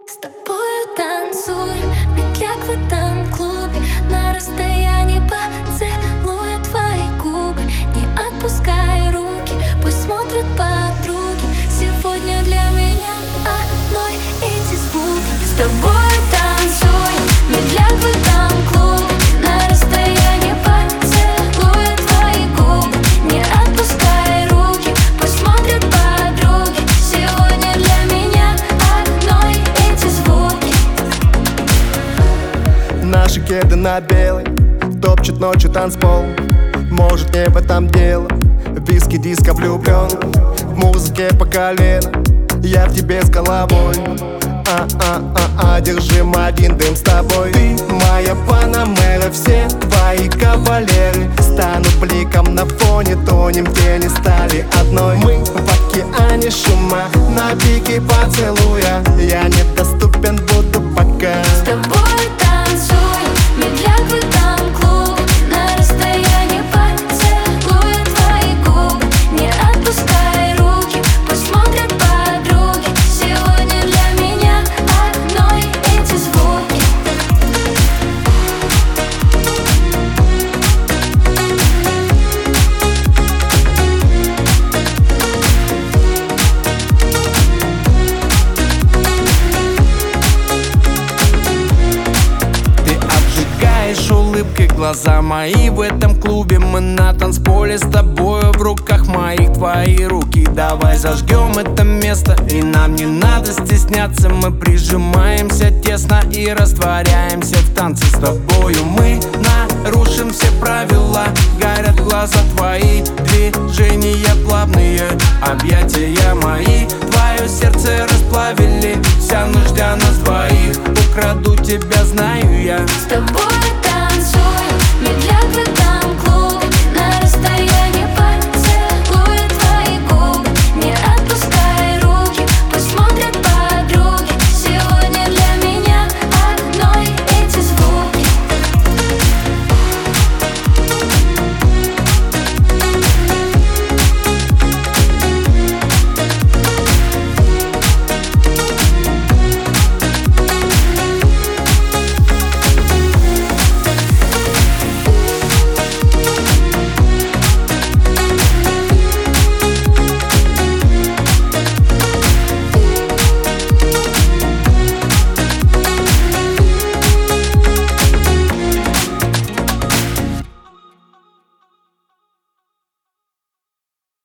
С тобою танцуй, медляк в этом клубе. На расстоянии поцелуя твои губы. Не отпускай руки, пусть смотрят подруги. Сегодня для меня одной эти звуки. С тобой танцуй, медляк в этом клубе. На расстоянии поцелуя твои губы. Не отпускай руки, пусть смотрят подруги. Сегодня для меня одной эти звуки. Наши кеды на белый топчет ночью танцпол. Может, не в этом дело. Виски, диско, влюблен в музыке по колено. Я в тебе с головой. Держим один дым с тобой. Ты моя Панамера, все твои кавалеры станут бликом на фоне, тонем тени стали одной. Мы в океане шума, на пике поцелуя. Я недоступен буду пока. С тобой танцуй, медляк в этом клубе. На расстоянии поцелуя твои губы. Не отпускай руки, пусть смотрят подруги. Сегодня для меня одной эти звуки. Улыбкой глаза мои в этом клубе. Мы на танцполе с тобою, в руках моих твои руки. Давай зажгем это место, и нам не надо стесняться. Мы прижимаемся тесно и растворяемся в танце. С тобою мы нарушим все правила. Горят глаза твои, движения плавные, объятия мои твое сердце расплавили. Вся нужда нас двоих, украду тебя, знаю я. С тобой